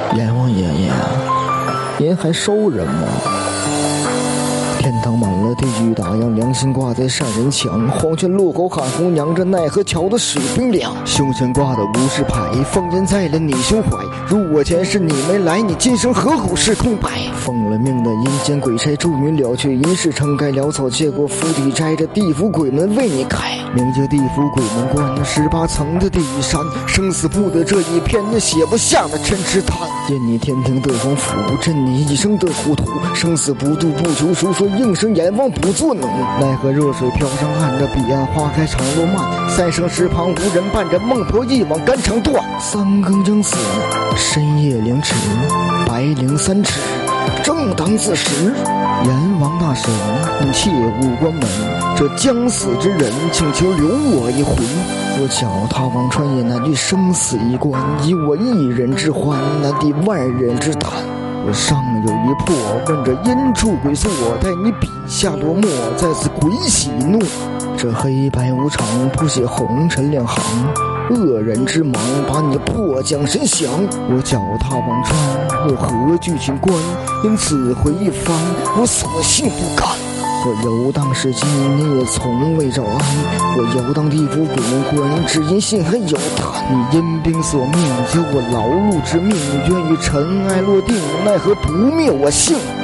阎王爷爷，您还收人吗？天堂满了，地狱打烊，良心挂在善人墙。黄泉路口喊红娘，这奈何桥的水冰凉。胸前挂的无事牌，封印在了你胸怀。如我前世你没来，你今生何苦是空白？奉了命的阴间鬼差，祝你了却阴世城该潦草，借过府邸摘着地府鬼门为你开。名叫地府鬼门关，18层的地狱山，生死簿的这一篇，那写不下的真实叹。见你天庭的皇甫，朕你一生的糊涂，生死不渡不求赎，说应声阎王不作能。奈何热水飘上岸，这彼岸花开长路漫，三生石旁无人伴，着孟婆一往肝肠断。三更将死，深夜2尺，白绫3尺，正当4时。阎王大神，你切勿关门，这将死之人，请求留我一魂。我脚踏王川，也难敌生死一关，以我一人之欢，难敌万人之叹。我上有一魄，问这阴处鬼宿，待你笔下落墨，在此鬼喜怒。这黑白无常，谱写红尘2行，恶人之忙，把你破将神降。我脚踏王川，我何惧群官？因此回一番，我索性不干。我游荡世间，你也从未找安；我游荡地府鬼门关，只因心很有叹。你因兵索命，救我劳碌之命，愿与尘埃落定，奈何不灭我性。